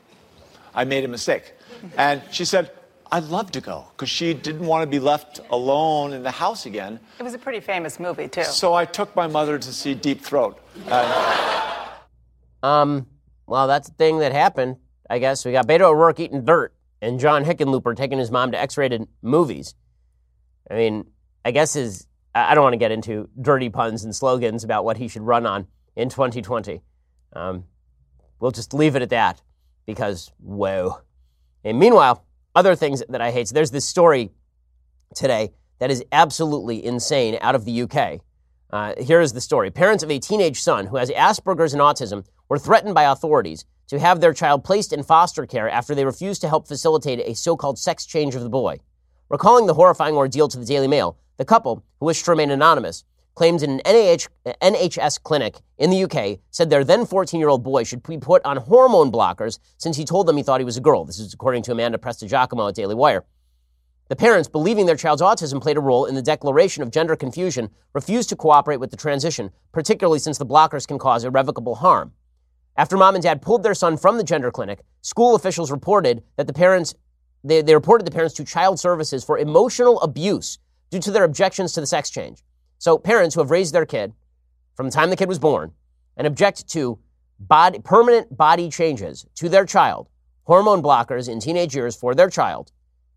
I made a mistake. And she said, I'd love to go, because she didn't want to be left alone in the house again. It was a pretty famous movie, too. So I took my mother to see Deep Throat. Uh, um, well, that's the thing that happened, I guess. We got Beto O'Rourke eating dirt and John Hickenlooper taking his mom to X-rated movies. I mean, I guess his, I don't want to get into dirty puns and slogans about what he should run on in twenty twenty. Um, we'll just leave it at that, because, whoa. And meanwhile, other things that I hate. So there's this story today that is absolutely insane out of the U K. Uh, here is the story. Parents of a teenage son who has Asperger's and autism were threatened by authorities to have their child placed in foster care after they refused to help facilitate a so-called sex change of the boy. Recalling the horrifying ordeal to the Daily Mail, the couple, who wished to remain anonymous, claimed in an N H S clinic in the U K said their then fourteen-year-old boy should be put on hormone blockers since he told them he thought he was a girl. This is according to Amanda Prestigiacomo at Daily Wire. The parents, believing their child's autism played a role in the declaration of gender confusion, refused to cooperate with the transition, particularly since the blockers can cause irrevocable harm. After mom and dad pulled their son from the gender clinic, school officials reported that the parents, they, they reported the parents to child services for emotional abuse due to their objections to the sex change. So parents who have raised their kid from the time the kid was born and object to body, permanent body changes to their child, hormone blockers in teenage years for their child,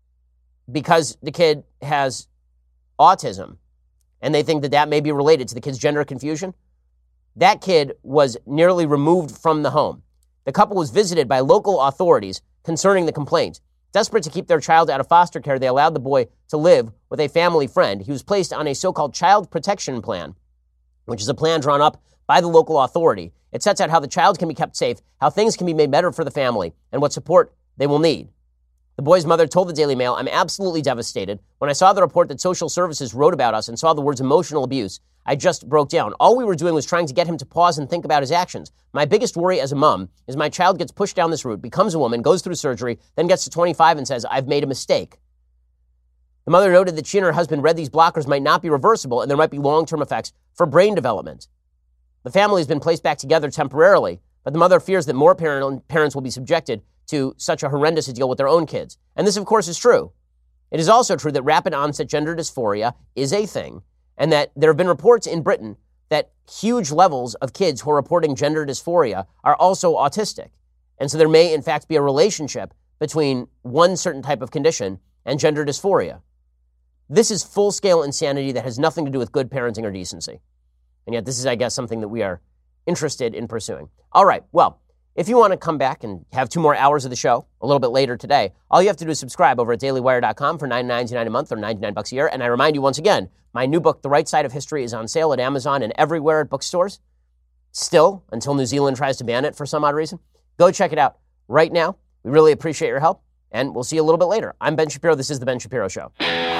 because the kid has autism and they think that that may be related to the kid's gender confusion, that kid was nearly removed from the home. The couple was visited by local authorities concerning the complaint. Desperate to keep their child out of foster care, they allowed the boy to live with a family friend. He was placed on a so-called child protection plan, which is a plan drawn up by the local authority. It sets out how the child can be kept safe, how things can be made better for the family, and what support they will need. The boy's mother told the Daily Mail, I'm absolutely devastated. When I saw the report that social services wrote about us and saw the words emotional abuse, I just broke down. All we were doing was trying to get him to pause and think about his actions. My biggest worry as a mom is my child gets pushed down this route, becomes a woman, goes through surgery, then gets to twenty-five and says, I've made a mistake. The mother noted that she and her husband read these blockers might not be reversible and there might be long-term effects for brain development. The family has been placed back together temporarily, but the mother fears that more parent, parents will be subjected to such a horrendous deal with their own kids. And this, of course, is true. It is also true that rapid onset gender dysphoria is a thing, and that there have been reports in Britain that huge levels of kids who are reporting gender dysphoria are also autistic. And so there may, in fact, be a relationship between one certain type of condition and gender dysphoria. This is full-scale insanity that has nothing to do with good parenting or decency. And yet this is, I guess, something that we are interested in pursuing. All right, well, if you want to come back and have two more hours of the show a little bit later today, all you have to do is subscribe over at daily wire dot com for nine ninety-nine a month or ninety-nine bucks a year. And I remind you once again, my new book, The Right Side of History, is on sale at Amazon and everywhere at bookstores. Still, until New Zealand tries to ban it for some odd reason. Go check it out right now. We really appreciate your help, and we'll see you a little bit later. I'm Ben Shapiro. This is The Ben Shapiro Show.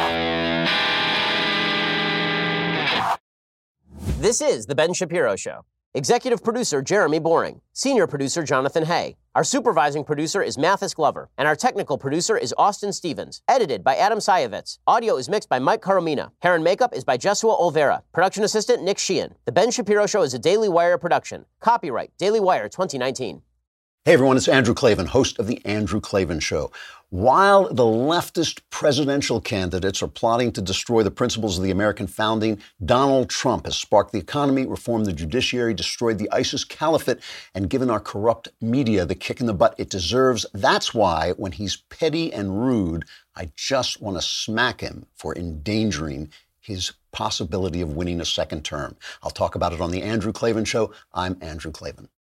This is The Ben Shapiro Show. Executive producer Jeremy Boring. Senior producer Jonathan Hay. Our supervising producer is Mathis Glover. And our technical producer is Austin Stevens. Edited by Adam Sayevitz. Audio is mixed by Mike Caromina. Hair and makeup is by Jesua Olvera. Production assistant Nick Sheehan. The Ben Shapiro Show is a Daily Wire production. Copyright Daily Wire twenty nineteen. Hey everyone, it's Andrew Klavan, host of The Andrew Klavan Show. While the leftist presidential candidates are plotting to destroy the principles of the American founding, Donald Trump has sparked the economy, reformed the judiciary, destroyed the ISIS caliphate, and given our corrupt media the kick in the butt it deserves. That's why, when he's petty and rude, I just want to smack him for endangering his possibility of winning a second term. I'll talk about it on The Andrew Klavan Show. I'm Andrew Klavan.